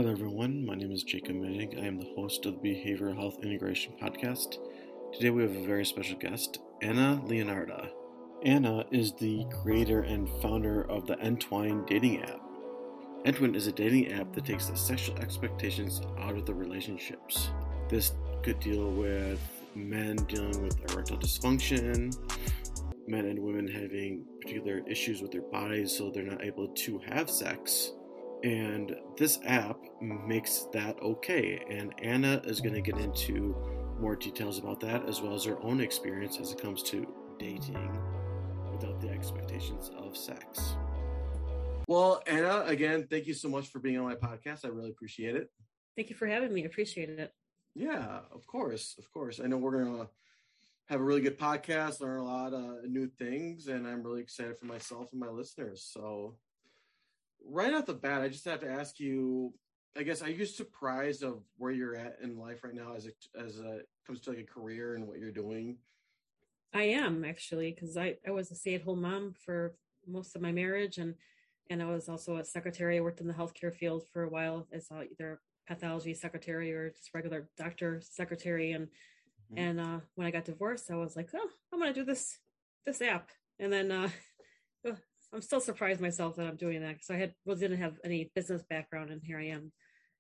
Hello, everyone. My name is Jacob Menig. I am the host of the Behavioral Health Integration Podcast. Today, we have a very special guest, Anna Leonarda. Anna is the creator and founder of the Entwine dating app. Entwine is a dating app that takes the sexual expectations out of the relationships. This could deal with men dealing with erectile dysfunction, men and women having particular issues with their bodies so they're not able to have sex. And this app makes that okay. And Anna is going to get into more details about that, as well as her own experience as it comes to dating without the expectations of sex. Well, Anna, again, thank you so much for being on my podcast. I really appreciate it. Thank you for having me. I appreciate it. Yeah, of course. I know we're going to have a really good podcast, learn a lot of new things, and I'm really excited for myself and my listeners. So right off the bat, I just have to ask you, I guess, are you surprised of where you're at in life right now as it comes to like a career and what you're doing? I am actually, because I was a stay-at-home mom for most of my marriage, and I was also a secretary. I worked in the healthcare field for a while as either pathology secretary or just regular doctor secretary. And when I got divorced, I was like, oh, I'm going to do this app. And then I'm still surprised myself that I'm doing that because didn't have any business background, and here I am,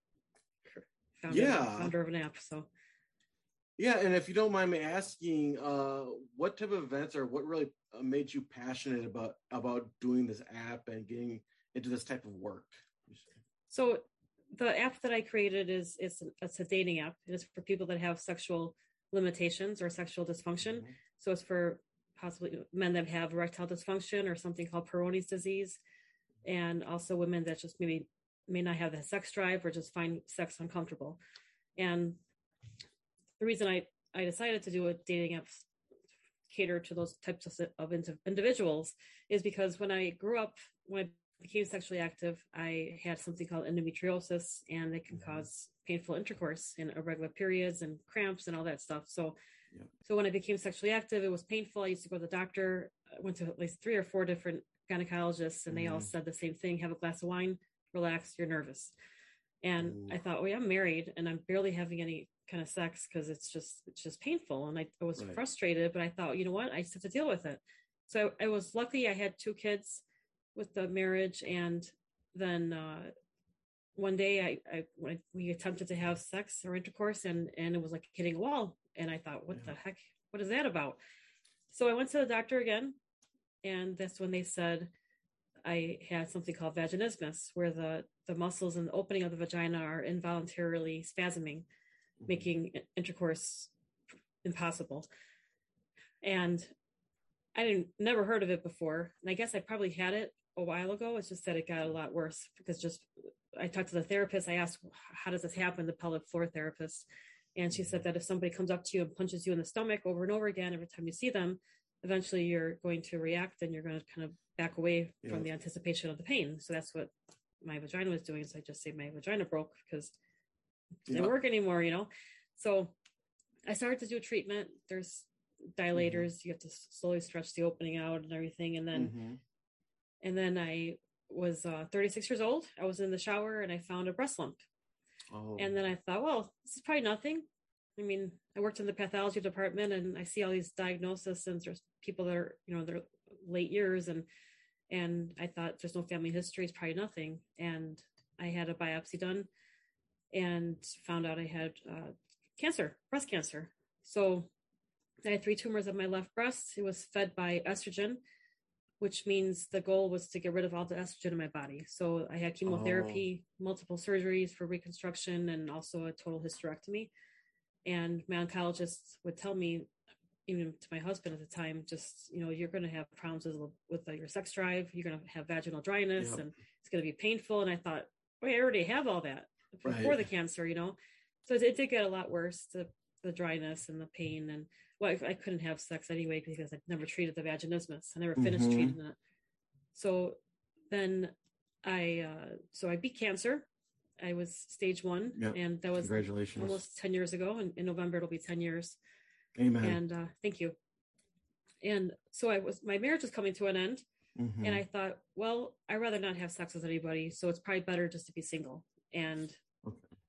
founder of an app. So yeah, and if you don't mind me asking, what type of events or what really made you passionate about doing this app and getting into this type of work? So the app that I created it's a dating app. It is for people that have sexual limitations or sexual dysfunction. Mm-hmm. So it's for possibly men that have erectile dysfunction or something called Peyronie's disease, and also women that just maybe may not have the sex drive or just find sex uncomfortable. And the reason I decided to do a dating app cater to those types of individuals is because when I became sexually active, I had something called endometriosis, and it can cause painful intercourse and irregular periods and cramps and all that stuff. So when I became sexually active, it was painful. I used to go to the doctor. I went to at least 3 or 4 different gynecologists, and they all said the same thing: have a glass of wine, relax, you're nervous. And I thought, well, I'm married and I'm barely having any kind of sex because it's just painful. And I was frustrated, but I thought, you know what, I just have to deal with it. So I was lucky. I had 2 kids with the marriage, and then one day we attempted to have sex or intercourse, and it was like hitting a wall. And I thought, what the heck? What is that about? So I went to the doctor again, and that's when they said I had something called vaginismus, where the muscles in the opening of the vagina are involuntarily spasming, making intercourse impossible. And I never heard of it before. And I guess I probably had it a while ago. It's just that it got a lot worse because I talked to the therapist. I asked, how does this happen? The pelvic floor therapist. And she said that if somebody comes up to you and punches you in the stomach over and over again, every time you see them, eventually you're going to react and you're going to kind of back away from the anticipation of the pain. So that's what my vagina was doing. So I just say my vagina broke because it didn't work anymore, So I started to do treatment. There's dilators. You have to slowly stretch the opening out and everything. And then I was 36 years old. I was in the shower and I found a breast lump. Oh. And then I thought, well, this is probably nothing. I mean, I worked in the pathology department and I see all these diagnoses, and there's people that are, their late years. And I thought there's no family history. It's probably nothing. And I had a biopsy done and found out I had cancer, breast cancer. So I had 3 tumors on my left breast. It was fed by estrogen, which means the goal was to get rid of all the estrogen in my body. So I had chemotherapy, multiple surgeries for reconstruction, and also a total hysterectomy. And my oncologist would tell me, even to my husband at the time, just, you're going to have problems with your sex drive. You're going to have vaginal dryness and it's going to be painful. And I thought, wait, I already have all that before the cancer, So it did get a lot worse, the dryness and the pain. And I couldn't have sex anyway because I never treated the vaginismus. I never finished treating it. So then I beat cancer. I was stage 1, and that was congratulations. Almost 10 years ago. And in November, it'll be 10 years. Amen. And thank you. And so my marriage was coming to an end. And I thought, well, I'd rather not have sex with anybody. So it's probably better just to be single. And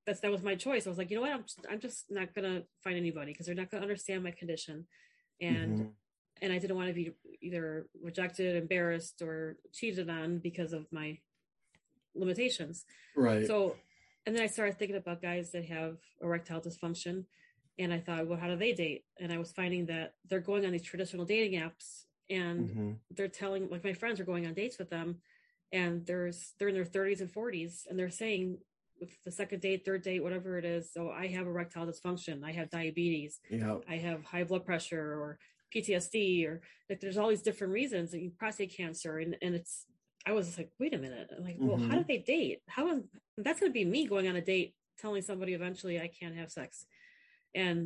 that was my choice. I was like, you know what, I'm just not gonna find anybody because they're not gonna understand my condition, and I didn't want to be either rejected, embarrassed, or cheated on because of my limitations. Right. So, and then I started thinking about guys that have erectile dysfunction, and I thought, well, how do they date? And I was finding that they're going on these traditional dating apps, and they're telling, like, my friends are going on dates with them, and they're in their 30s and 40s, and they're saying with the second date, third date, whatever it is, so I have erectile dysfunction, I have diabetes, I have high blood pressure, or PTSD, or like there's all these different reasons, like prostate cancer, and it's, I was like, wait a minute, I'm like, well, how do they date? That's going to be me going on a date telling somebody eventually I can't have sex. And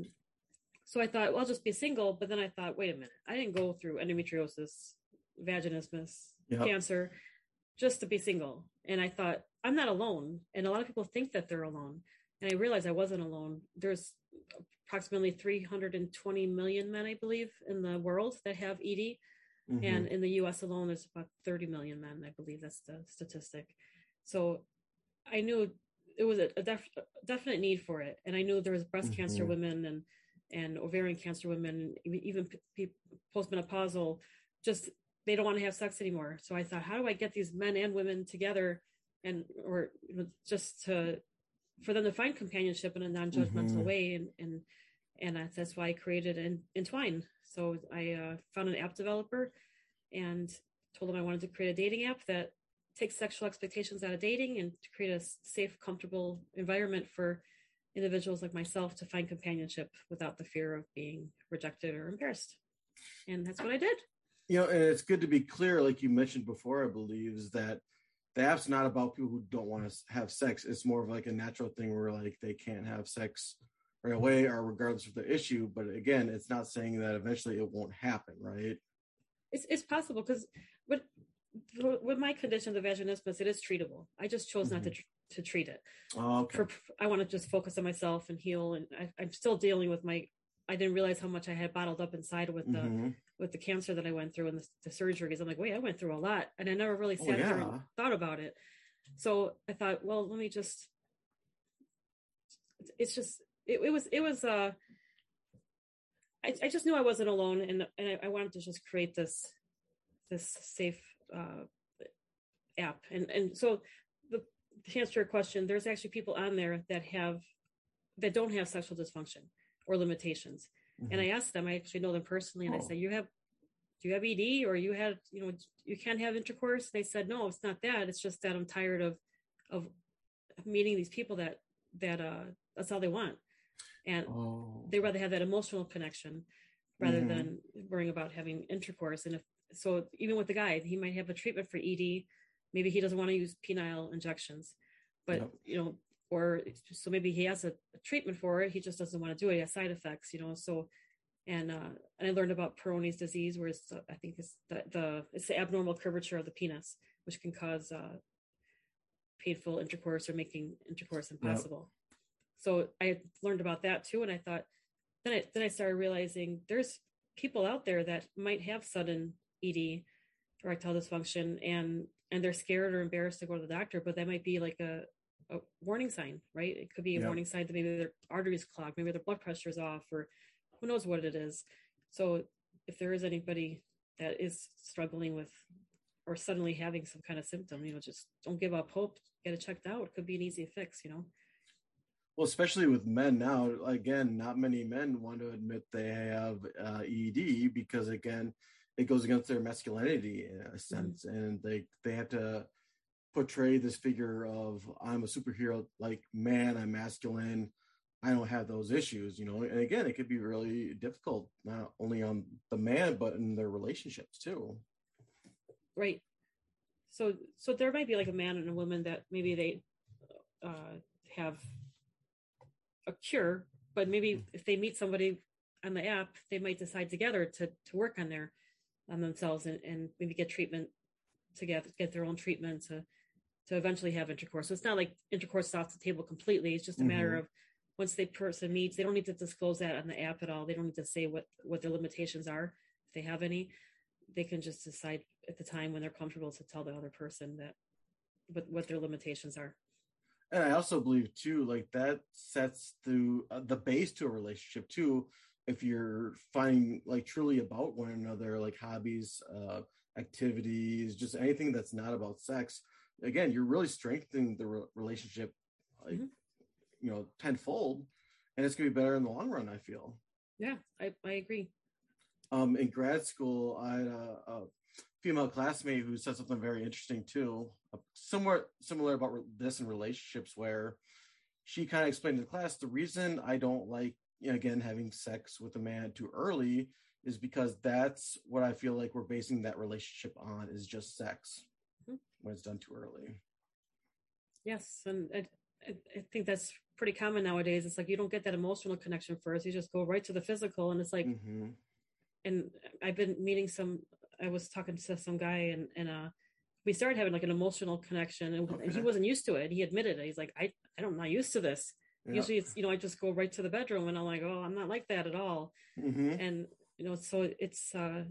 so I thought, well, I'll just be single. But then I thought, wait a minute, I didn't go through endometriosis, vaginismus, cancer, just to be single. And I thought, I'm not alone. And a lot of people think that they're alone. And I realized I wasn't alone. There's approximately 320 million men, I believe, in the world that have ED. And in the US alone, there's about 30 million men. I believe that's the statistic. So I knew it was a definite need for it. And I knew there was breast cancer women and ovarian cancer women, even postmenopausal, just they don't want to have sex anymore. So I thought, how do I get these men and women together, or just for them to find companionship in a non-judgmental way, and that's why I created Entwine. So I found an app developer and told them I wanted to create a dating app that takes sexual expectations out of dating and to create a safe, comfortable environment for individuals like myself to find companionship without the fear of being rejected or embarrassed. And that's what I did. You know, and it's good to be clear, like you mentioned before, I believe, is that the app's not about people who don't want to have sex. It's more of like a natural thing where like they can't have sex right away or regardless of the issue. But again, it's not saying that eventually it won't happen, right? It's possible because with my condition, the vaginismus, it is treatable. I just chose not to treat it. Oh, okay. I want to just focus on myself and heal. And I'm still dealing with I didn't realize how much I had bottled up inside with the cancer that I went through and the surgeries. I'm like, wait, I went through a lot, and I never really sat there and thought about it. So I thought, well, let me just. It's just it was. I just knew I wasn't alone, and I wanted to just create this safe app, and so to answer your question, there's actually people on there that don't have sexual dysfunction or limitations. And I asked them, I actually know them personally, and I said, do you have ED, or you can't have intercourse? They said, no, it's not that. It's just that I'm tired of meeting these people that that's all they want. And they rather have that emotional connection rather than worrying about having intercourse. And so even with the guy, he might have a treatment for ED. Maybe he doesn't want to use penile injections, but or so maybe he has a treatment for it. He just doesn't want to do it. He has side effects, So, and I learned about Peyronie's disease, where I think it's the abnormal curvature of the penis, which can cause painful intercourse or making intercourse impossible. So I learned about that too, and I thought, then I started realizing there's people out there that might have sudden ED, erectile dysfunction, and they're scared or embarrassed to go to the doctor, but that might be like a warning sign, right? It could be a warning sign that maybe their arteries clogged, maybe their blood pressure is off, or who knows what it is. So if there is anybody that is struggling with or suddenly having some kind of symptom, just don't give up hope. Get it checked out. It could be an easy fix, Well, especially with men now, again, not many men want to admit they have ED because, again, it goes against their masculinity in a sense, and they have to portray this figure of, I'm a superhero, like, man, I'm masculine, I don't have those issues, and again, it could be really difficult, not only on the man, but in their relationships too. Right. So there might be like a man and a woman that maybe they have a cure, but maybe if they meet somebody on the app, they might decide together to work on themselves and maybe get treatment together, get their own treatment to eventually have intercourse. So it's not like intercourse is off the table completely. It's just a matter of once the person meets, they don't need to disclose that on the app at all. They don't need to say what their limitations are, if they have any. They can just decide at the time when they're comfortable to tell the other person that what their limitations are. And I also believe too, like that sets the base to a relationship too. If you're finding like truly about one another, like hobbies, activities, just anything that's not about sex, again, you're really strengthening the relationship, like Mm-hmm. tenfold, and it's gonna be better in the long run, I feel. Yeah, I agree. In grad school, I had a female classmate who said something very interesting too, somewhat similar about this in relationships, where she kind of explained to the class the reason I don't like, again, having sex with a man too early is because that's what I feel like we're basing that relationship on, is just sex Mm-hmm. when it's done too early. Yes, and I think that's pretty common nowadays. It's like you don't get that emotional connection first; you just go right to the physical, and it's like. Mm-hmm. And I've been meeting some. I was talking to some guy, and we started having like an emotional connection, and he wasn't used to it. He admitted it. He's like, I'm not used to this. Yeah. Usually, it's I just go right to the bedroom, and I'm like, oh, I'm not like that at all. Mm-hmm. And so it's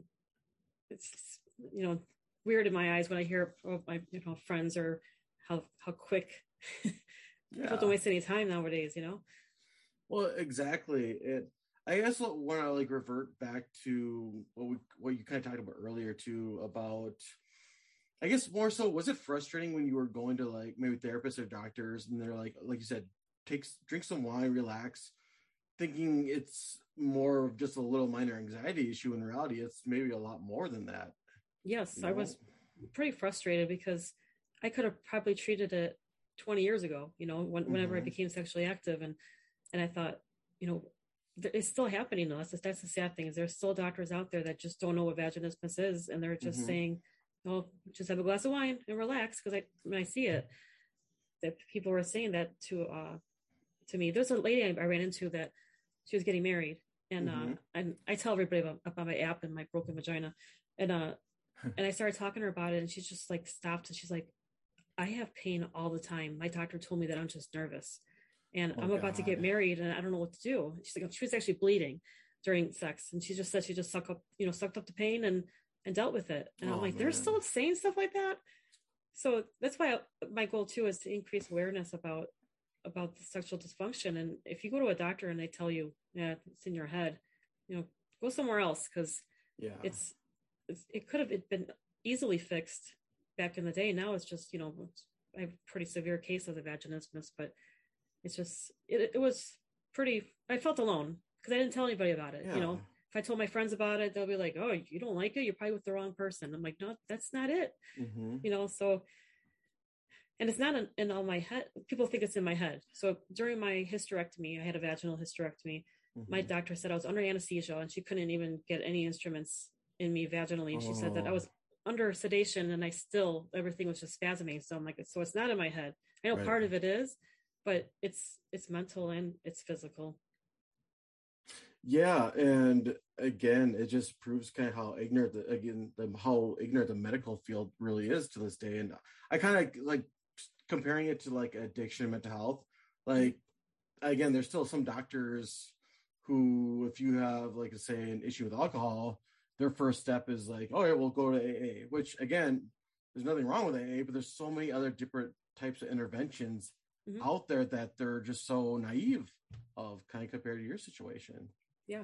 weird in my eyes when I hear of my friends, or how quick people don't waste any time nowadays. Well, exactly. I guess I want to like revert back to what you kind of talked about earlier too, about, I guess more so, was it frustrating when you were going to like maybe therapists or doctors and they're like you said, drink some wine, relax, thinking it's more of just a little minor anxiety issue. In reality, it's maybe a lot more than that. Yes, I was pretty frustrated because I could have probably treated it 20 years ago, whenever I became sexually active. And I thought, it's still happening to us. That's the sad thing, is there's still doctors out there that just don't know what vaginismus is. And they're just saying, oh, just have a glass of wine and relax. Because when I see it, that people were saying that to me. There's a lady I ran into that she was getting married. And I tell everybody about my app and my broken vagina. And I started talking to her about it, and she's just like stopped, and she's like, I have pain all the time. My doctor told me that I'm just nervous, and I'm about to get married, and I don't know what to do. She's like, she was actually bleeding during sex, and she just said she just sucked up the pain and dealt with it. And I'm like, they're still saying stuff like that. So that's why my goal too is to increase awareness about the sexual dysfunction. And if you go to a doctor and they tell you, yeah, it's in your head, go somewhere else, because it could have been easily fixed back in the day. Now it's just, I have a pretty severe case of the vaginismus, but it's just, it was pretty, I felt alone because I didn't tell anybody about it. If I told my friends about it, they'll be like, oh, you don't like it? You're probably with the wrong person. I'm like, no, that's not it. So, and it's not in all my head. People think it's in my head. So during my hysterectomy, I had a vaginal hysterectomy. My doctor said I was under anesthesia, and she couldn't even get any instruments in me vaginally. She said that I was under sedation, and everything was just spasming. So I'm like, so it's not in my head. I know part of it is, but it's mental and it's physical. Yeah, and again, it just proves kind of how ignorant the medical field really is to this day. And I kind of like comparing it to like addiction and mental health. Like, again, there's still some doctors who, if you have like say an issue with alcohol, their first step is like, oh yeah, we'll go to AA, which again, there's nothing wrong with AA, but there's so many other different types of interventions out there that they're just so naive of, kind of compared to your situation. Yeah.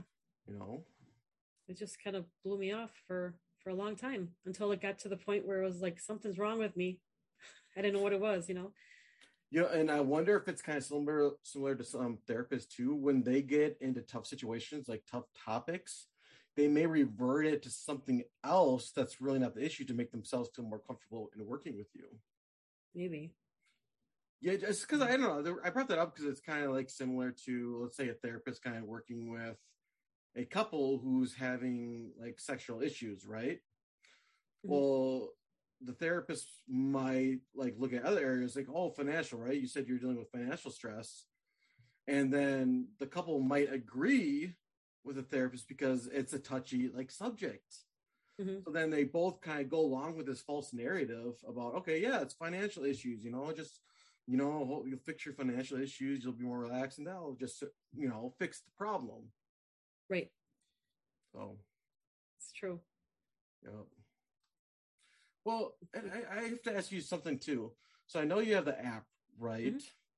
It just kind of blew me off for a long time, until it got to the point where it was like, something's wrong with me. I didn't know what it was, and I wonder if it's kind of similar to some therapists too. When they get into tough situations, like tough topics, they may revert it to something else that's really not the issue to make themselves feel more comfortable in working with you. Maybe. Yeah, just because I don't know. I brought that up because it's kind of like similar to, let's say, a therapist kind of working with a couple who's having like sexual issues, right? Well, the therapist might like look at other areas like, oh, financial, right? You said you're dealing with financial stress. And then the couple might agree with the therapist because it's a touchy like subject. So then they both kind of go along with this false narrative about, okay, yeah, it's financial issues, just, you'll fix your financial issues, you'll be more relaxed, and that'll just, fix the problem. Right. So it's true. Yeah. Well, and I have to ask you something too. So I know you have the app, right?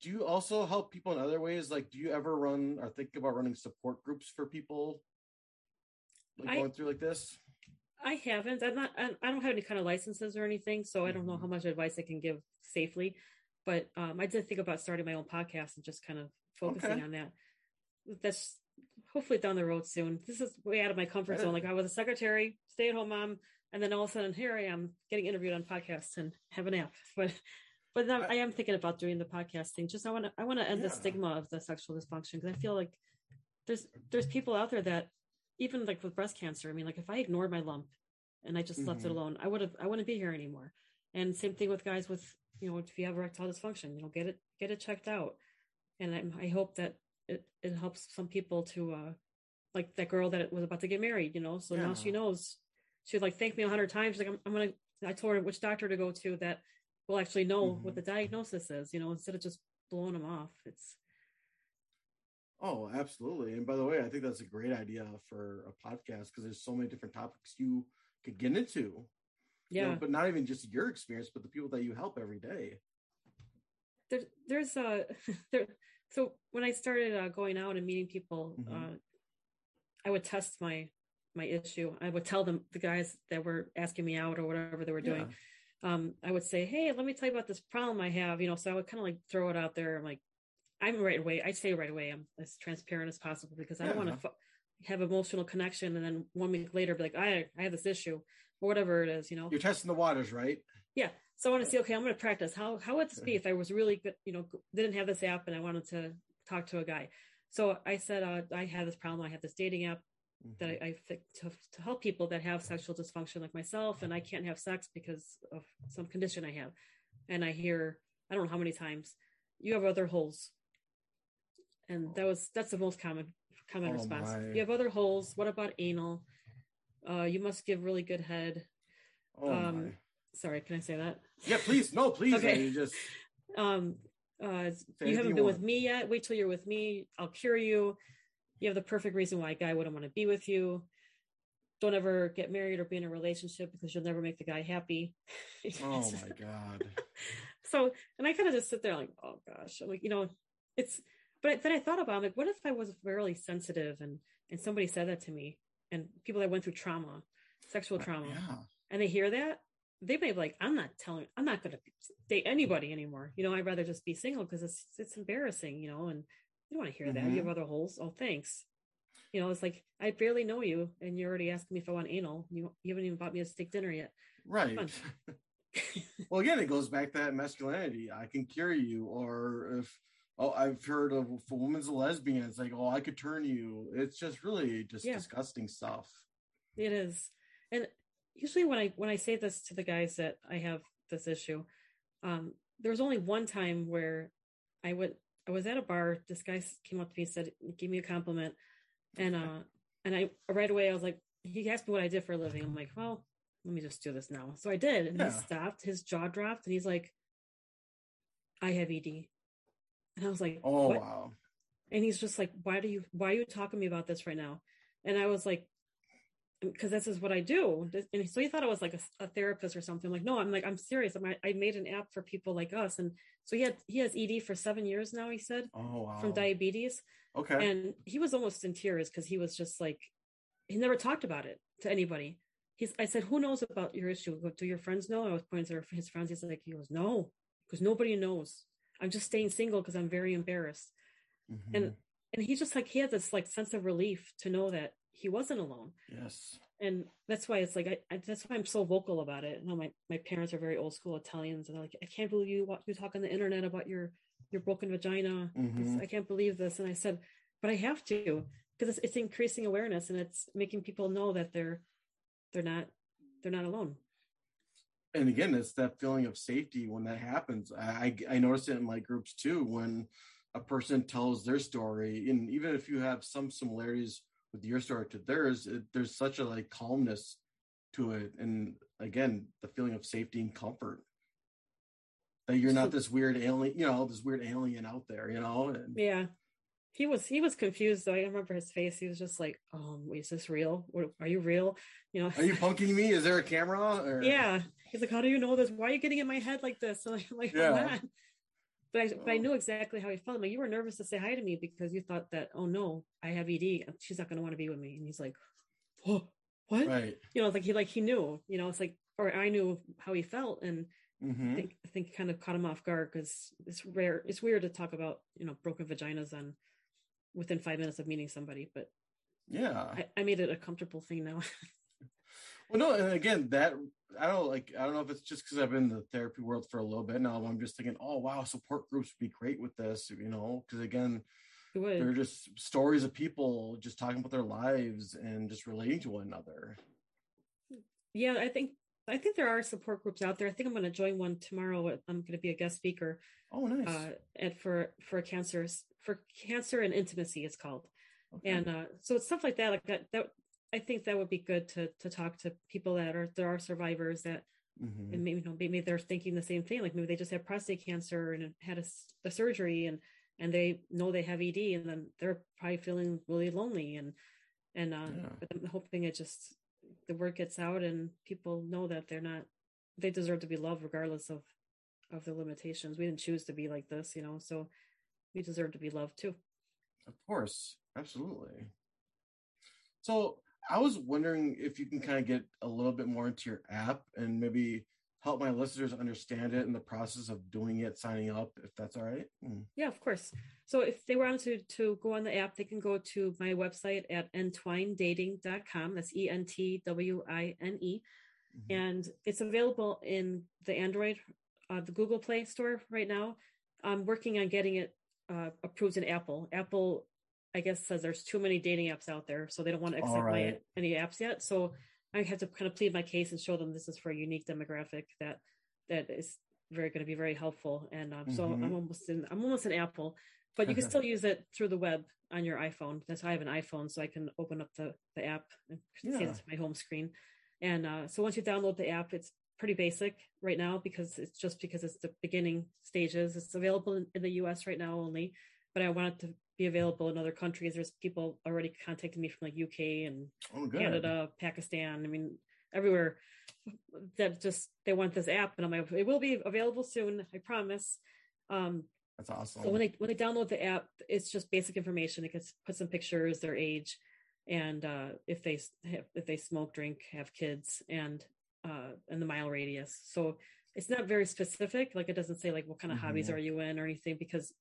do you also help people in other ways? Like, do you ever run or think about running support groups for people like going through like this? I haven't. I don't have any kind of licenses or anything, so I don't know how much advice I can give safely. But I did think about starting my own podcast and just kind of focusing on that. That's hopefully down the road soon. This is way out of my comfort zone. Like I was a secretary, stay-at-home mom, and then all of a sudden here I am getting interviewed on podcasts and have an app. But now I am thinking about doing the podcast thing. Just I want to end the stigma of the sexual dysfunction, because I feel like there's people out there that, even like with breast cancer, I mean, like if I ignored my lump and I just left it alone, I wouldn't be here anymore. And same thing with guys with, if you have erectile dysfunction, get it checked out. And I hope that it helps some people to, like that girl that was about to get married, so now she knows. She'd like thank me 100 times. Like I told her which doctor to go to that will actually know what the diagnosis is, instead of just blowing them off. Oh, absolutely. And by the way, I think that's a great idea for a podcast, because there's so many different topics you could get into. Yeah. But not even just your experience, but the people that you help every day. So when I started going out and meeting people, I would test my issue. I would tell them, the guys that were asking me out or whatever they were doing, I would say, hey, let me tell you about this problem I have, so I would kind of like throw it out there. I'm like, I say right away, I'm as transparent as possible, because I don't want to have emotional connection and then 1 week later be like, I have this issue or whatever it is, You're testing the waters, right? Yeah. So I want to see, okay, I'm going to practice. How would this be if I was really good, didn't have this app and I wanted to talk to a guy? So I said, I have this problem. I have this dating app that I fit to help people that have sexual dysfunction like myself, and I can't have sex because of some condition I have. And I hear, I don't know how many times, you have other holes. And that's the most common response. You have other holes. What about anal? You must give really good head. Sorry, can I say that? Yeah, please. No, please. Okay. You just you haven't been with me yet. Wait till you're with me. I'll cure you. You have the perfect reason why a guy wouldn't want to be with you. Don't ever get married or be in a relationship, because you'll never make the guy happy. Oh my God. So, and I kind of just sit there like, oh gosh, I'm like, but then I thought about it, like, what if I was really sensitive and somebody said that to me, and people that went through trauma, sexual trauma, and they hear that, they may be like, I'm not going to date anybody anymore. I'd rather just be single, because it's embarrassing, and you don't want to hear that. You have other holes. Oh, thanks. It's like, I barely know you, and you're already asking me if I want anal. You haven't even bought me a steak dinner yet. Right. Well, again, it goes back to that masculinity. I can cure you. Or if, I've heard of, if a woman's a lesbian, it's like, I could turn you. It's just really just disgusting stuff. It is. And usually when I say this to the guys that I have this issue, there was only one time where I was at a bar. This guy came up to me and said, give me a compliment. And I right away, I was like, he asked me what I did for a living. I'm like, well, let me just do this now. So I did. And he stopped, his jaw dropped, and he's like, I have ED. And I was like, oh, what? Wow. And he's just like, why are you talking to me about this right now? And I was like, because this is what I do. And so he thought I was like a therapist or something. I'm like, no, I'm serious. I made an app for people like us. And so he has ED for 7 years now, he said. Oh, wow. From diabetes. Okay. And he was almost in tears, because he was just like, he never talked about it to anybody. I said, who knows about your issue? Do your friends know? I was pointing to his friends. He goes, no, because nobody knows. I'm just staying single because I'm very embarrassed. And he just like, he had this like sense of relief to know that he wasn't alone. Yes. And that's why it's like, that's why I'm so vocal about it. My parents are very old school Italians, and they're like, I can't believe you talk on the internet about your broken vagina. I can't believe this. And I said, but I have to, because it's increasing awareness, and it's making people know that they're not alone. And again, it's that feeling of safety when that happens. I notice it in my groups too, when a person tells their story, and even if you have some similarities with your story to theirs, there's such a like calmness to it. And again, the feeling of safety and comfort, that you're not this weird alien, out there, And, yeah. He was confused though. I remember his face. He was just like, is this real? Are you real? Are you punking me? Is there a camera? Or... Yeah. He's like, how do you know this? Why are you getting in my head like this? And I'm like, yeah. I'm not. but I knew exactly how he felt. I'm like, you were nervous to say hi to me because you thought that, oh no, I have ED. She's not going to want to be with me. And he's like, oh, what? Right. It's like he knew. It's like, or I knew how he felt, and I think kind of caught him off guard because it's rare. It's weird to talk about broken vaginas on within 5 minutes of meeting somebody, but yeah, I made it a comfortable thing now. Well, no, and again, that I don't know if it's just because I've been in the therapy world for a little bit now. I'm just thinking, oh wow, support groups would be great with this, because again, they're just stories of people just talking about their lives and just relating to one another. Yeah, I think there are support groups out there. I think I'm going to join one tomorrow. I'm going to be a guest speaker. Oh, nice. And for cancer and intimacy, it's called. Okay. And so it's stuff like that. Like that I think that would be good to talk to people that are survivors that, and maybe they're thinking the same thing. Like maybe they just had prostate cancer and had a surgery and they know they have ED, and then they're probably feeling really lonely but I'm hoping the word gets out and people know that they deserve to be loved regardless of the limitations. We didn't choose to be like this, so we deserve to be loved too. Of course. Absolutely. So I was wondering if you can kind of get a little bit more into your app and maybe help my listeners understand it and the process of doing it, signing up, if that's all right. Yeah, of course. So if they want to go on the app, they can go to my website at entwinedating.com. That's ENTWINE. And it's available in the Android, the Google Play Store right now. I'm working on getting it approved in Apple. Apple, I guess, says there's too many dating apps out there, so they don't want to accept any apps yet. So I have to kind of plead my case and show them this is for a unique demographic that is going to be very helpful. And so I'm almost an Apple, but you can still use it through the web on your iPhone. That's how I have an iPhone, so I can open up the app and see this my home screen. And so once you download the app, it's pretty basic right now because it's the beginning stages. It's available in the US right now only, but I want it to be available in other countries. There's people already contacting me from like UK and Canada, Pakistan. I mean, everywhere that they want this app, and I'm like, it will be available soon, I promise. That's awesome. So when they download the app, it's just basic information. It gets put some pictures, their age, and if they smoke, drink, have kids, and the mile radius. So it's not very specific. Like it doesn't say like what kind of hobbies are you in or anything, because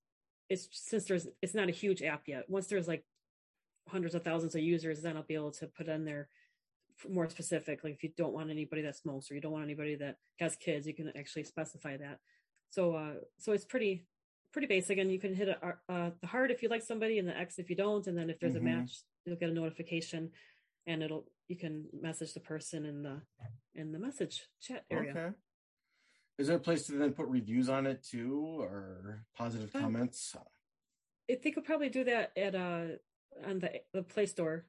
it's not a huge app yet. Once there's like hundreds of thousands of users, then I'll be able to put in there more specific. Like if you don't want anybody that smokes or you don't want anybody that has kids, you can actually specify that. So it's pretty basic, and you can hit the heart if you like somebody and the X if you don't, and then if there's a match, you'll get a notification, and you can message the person in the message chat area. Okay. Is there a place to then put reviews on it too, or positive comments? They could probably do that at on the Play Store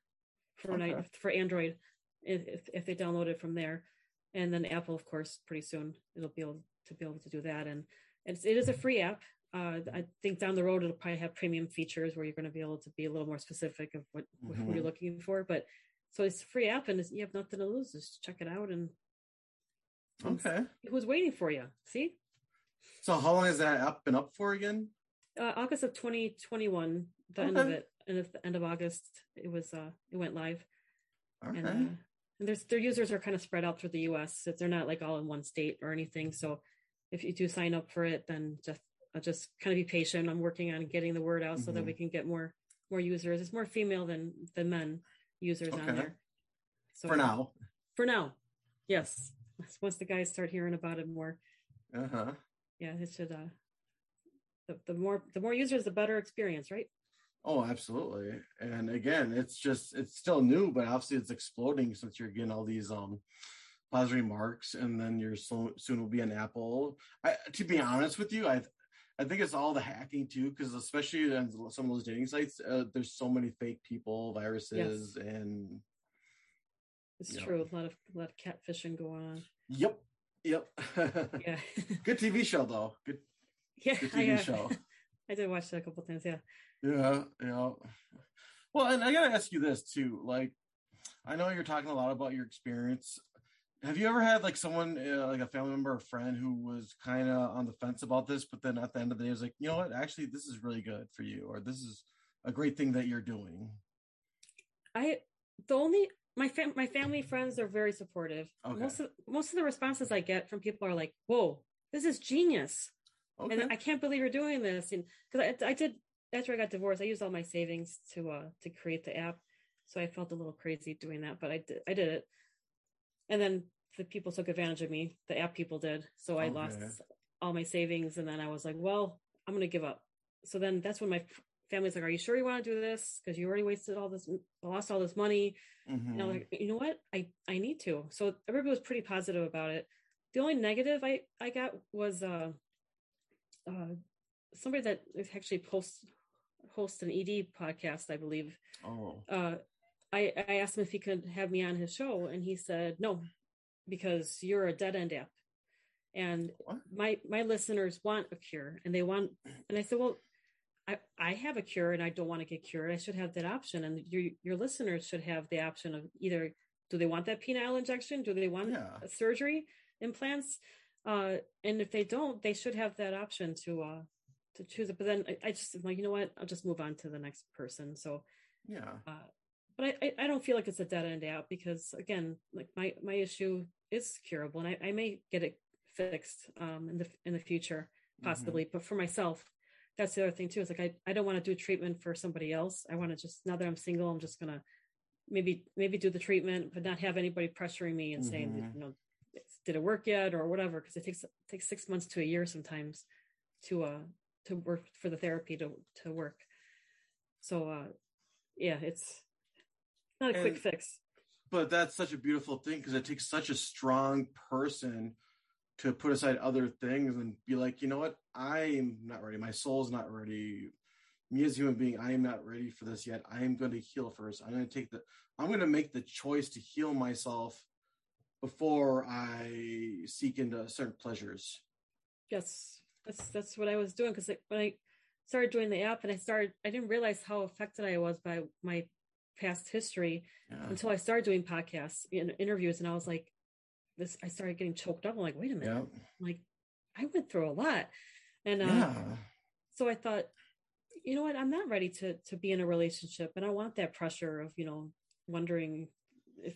for Android if they download it from there, and then Apple, of course, pretty soon it'll be able to do that. And it is a free app. I think down the road it'll probably have premium features where you're going to be able to be a little more specific of who you're looking for. But so it's a free app, and you have nothing to lose. Just check it out and. Okay. Who's waiting for you? See? So how long has that app been up for again? August of 2021, end of it. And at the end of August, it went live. Okay. And their users are kind of spread out through the US. They're not like all in one state or anything. So if you do sign up for it, then just kind of be patient. I'm working on getting the word out so that we can get more users. It's more female than men users on there. So for now. Yes. Once the guys start hearing about it more, yeah, it should. The more users, the better experience, right? Oh, absolutely. And again, it's still new, but obviously it's exploding since you're getting all these positive remarks, and then you're soon will be an Apple. To be honest with you, I think it's all the hacking too, because especially on some of those dating sites, there's so many fake people, viruses, and. It's true. A lot of catfishing going on. Yep. Yeah. Good TV show though. Good TV show. I did watch that a couple times. Yeah. Yeah. Well, and I gotta ask you this too. Like, I know you're talking a lot about your experience. Have you ever had like someone, like a family member or friend who was kind of on the fence about this, but then at the end of the day was like, you know what, actually, this is really good for you, or this is a great thing that you're doing? I the only my family friends are very supportive. Okay. Most of the responses I get from people are like, "Whoa, this is genius," Okay. and I can't believe you're doing this. And because I did after I got divorced, I used all my savings to create the app, so I felt a little crazy doing that, but I did it. And then the people took advantage of me. The app people did, so I lost Okay. all my savings, and then I was like, "Well, I'm gonna give up." So then that's when my family's like, "Are you sure you want to do this? Because you already wasted all this, lost all this money." And I'm Mm-hmm. like, you know what? I need to. So everybody was pretty positive about it. The only negative I got was uh somebody that actually hosts an ED podcast, I believe. Oh. Uh I asked him if he could have me on his show, and he said no, because you're a dead end app. And What? my listeners want a cure, and they want, and I said, well, I have a cure and I don't want to get cured. I should have that option. And your listeners should have the option of either, do they want that penile injection? Do they want Yeah. a surgery, implants? And if they don't, they should have that option to choose it. But then I just am like, you know what? I'll just move on to the next person. So, Yeah. but I don't feel like it's a dead end out, because again, like my issue is curable, and I may get it fixed in the future Mm-hmm. possibly. But for myself, that's the other thing too. It's like I don't want to do treatment for somebody else. I want to just, now that I'm single, I'm just gonna maybe do the treatment, but not have anybody pressuring me and saying, Mm-hmm. did it work yet or whatever, because it takes 6 months to a year sometimes to work for the therapy to work. So yeah, it's not a quick And fix. but that's such a beautiful thing because it takes such a strong person to put aside other things and be like, you know what, I'm not ready. My soul's not ready. Me as a human being, I am not ready for this yet. I am going to heal first. I'm going to make the choice to heal myself before I seek into certain pleasures. Yes, that's what I was doing, because when I started doing the app, and I didn't realize how affected I was by my past history Yeah. until I started doing podcasts and interviews, and I was like, this. I started getting choked up. I'm like, wait a minute, Yeah. I'm like, I went through a lot, and Yeah. so I thought, you know what, I'm not ready to be in a relationship, and I want that pressure of wondering if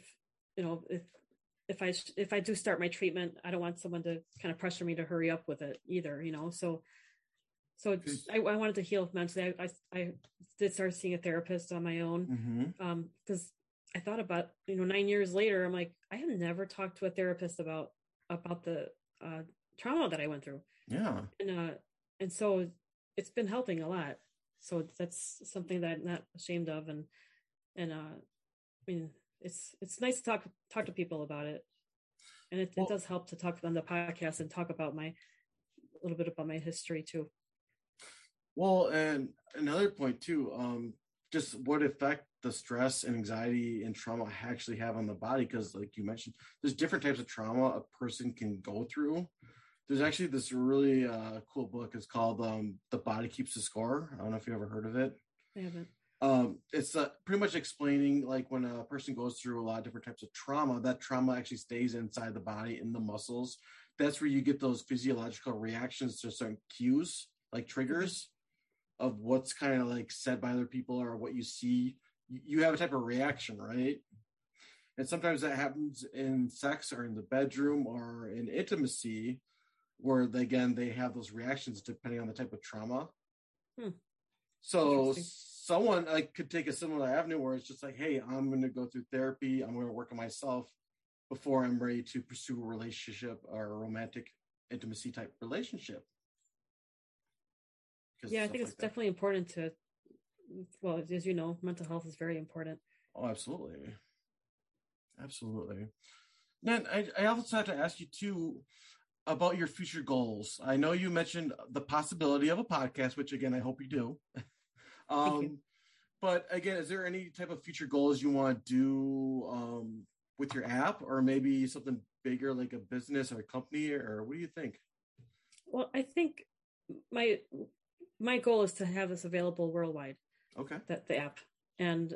if I do start my treatment, I don't want someone to kind of pressure me to hurry up with it either. So I wanted to heal mentally. I did start seeing a therapist on my own, Mm-hmm. because I thought about 9 years later, I'm like, I have never talked to a therapist about the trauma that I went through, Yeah. and so it's been helping a lot. So that's something that I'm not ashamed of, and I mean, it's nice to talk to people about it, and it Well, does help to talk on the podcast and talk about a little bit about my history too. and another point too, just what effect the stress and anxiety and trauma actually have on the body. Because, like you mentioned, there's different types of trauma a person can go through. There's actually this really cool book. It's called "The Body Keeps the Score." I don't know if you ever heard of it. I haven't. It's pretty much explaining like when a person goes through a lot of different types of trauma, that trauma actually stays inside the body in the muscles. That's where you get those physiological reactions to certain cues, like Okay. triggers of what's kind of like said by other people or what you see. You have a type of reaction, right? And sometimes that happens in sex or in the bedroom or in intimacy, where they have those reactions depending on the type of trauma. Hmm. So Interesting. someone like could take a similar avenue where it's just like, hey, I'm going to go through therapy. I'm going to work on myself before I'm ready to pursue a relationship or a romantic intimacy type relationship. Because Yeah, I stuff think it's like that. definitely important to, well, as you know, mental health is very important. Oh, absolutely, absolutely. Then I also have to ask you too about your future goals. I know you mentioned the possibility of a podcast, which again I hope you do. Thank you. um, But again, is there any type of future goals you want to do with your app, or maybe something bigger like a business or a company, or what do you think? Well, I think my my goal is to have this available worldwide, Okay. that the app, and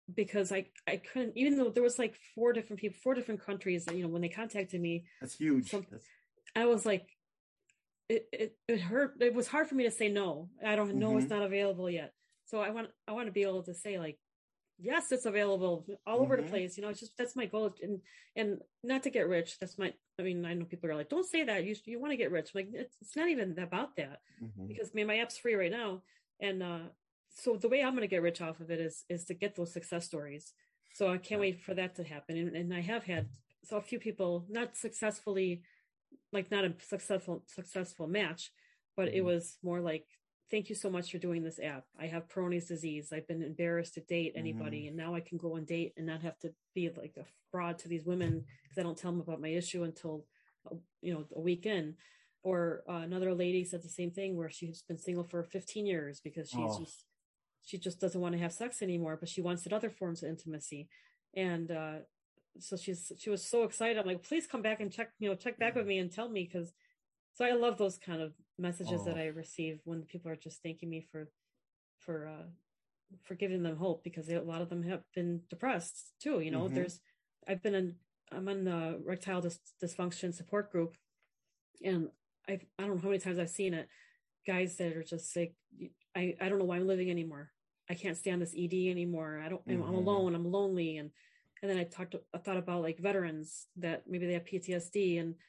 because I couldn't, even though there was like 4 different people, 4 different countries that, when they contacted me. That's huge. I was like, it hurt. It was hard for me to say no. I don't know. It's not available yet. So I want to be able to say like, yes, it's available all over the place. It's just, that's my goal. And not to get rich. I know people are like, don't say that. You want to get rich. I'm like, it's not even about that, because my app's free right now. And so the way I'm going to get rich off of it is to get those success stories. So I can't wait for that to happen. And I have had a few people not successfully, like not a successful match, but it was more like, thank you so much for doing this app. I have Peyronie's disease. I've been embarrassed to date anybody. And now I can go and date and not have to be like a fraud to these women, because I don't tell them about my issue until, a week in. Or another lady said the same thing, where she's been single for 15 years because she just doesn't want to have sex anymore, but she wants other forms of intimacy. And so she was so excited. I'm like, please come back and check back with me and tell me, because so I love those kind of messages that I receive when people are just thanking me for giving them hope, because a lot of them have been depressed too. I'm in the erectile dysfunction support group, and I don't know how many times I've seen it. Guys that are just like, I don't know why I'm living anymore. I can't stand this ED anymore. I'm alone. I'm lonely. And then I thought about like veterans that maybe they have PTSD and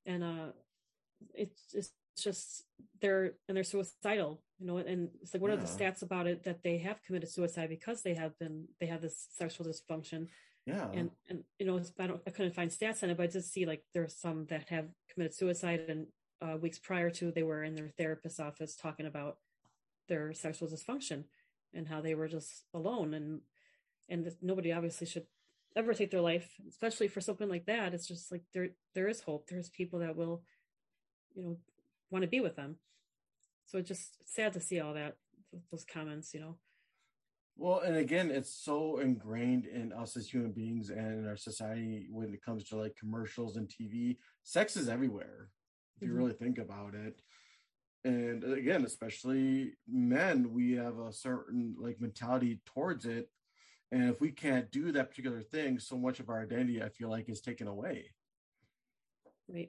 it's just they're suicidal, and it's like, what are the stats about it that they have committed suicide because they have this sexual dysfunction? Yeah. And I couldn't find stats on it, but I did see like there's some that have committed suicide, and weeks prior to, they were in their therapist's office talking about their sexual dysfunction and how they were just alone, and nobody obviously should ever take their life, especially for something like that. It's just like there is hope. There's people that will want to be with them. So it's just sad to see all that, those comments. Well, and again, it's so ingrained in us as human beings and in our society when it comes to like commercials and TV. Sex is everywhere, if you really think about it. And again, especially men, we have a certain like mentality towards it. And if we can't do that particular thing, so much of our identity, I feel like, is taken away. Right.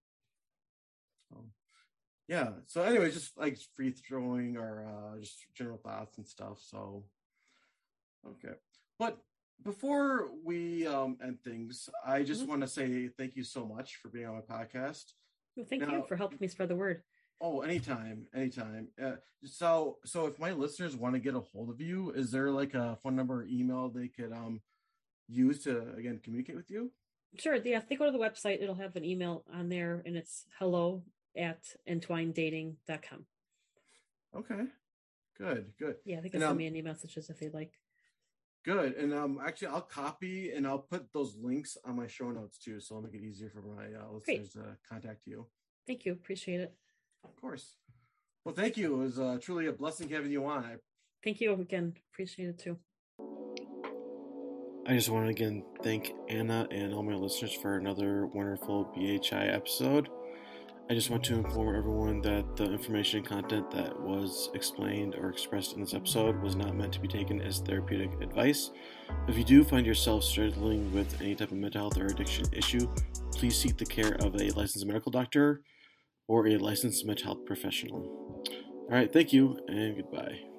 Yeah. So anyway, just like free throwing or just general thoughts and stuff. So, okay. But before we end things, I just want to say thank you so much for being on my podcast. Well, thank you for helping me spread the word. Oh, anytime. So if my listeners want to get a hold of you, is there like a phone number or email they could use to, again, communicate with you? Sure. Yeah. If they go to the website, it'll have an email on there, and it's hello@entwinedating.com. Okay. Good. Yeah. They can send me any messages if they'd like. Good. And actually, I'll copy and I'll put those links on my show notes too, so I'll make it easier for my listeners to contact you. Thank you. Appreciate it. Of course. Well, thank you. It was truly a blessing having you on. Thank you again. Appreciate it too. I just want to again thank Anna and all my listeners for another wonderful BHI episode. I just want to inform everyone that the information and content that was explained or expressed in this episode was not meant to be taken as therapeutic advice. If you do find yourself struggling with any type of mental health or addiction issue, please seek the care of a licensed medical doctor or a licensed mental health professional. All right, thank you and goodbye.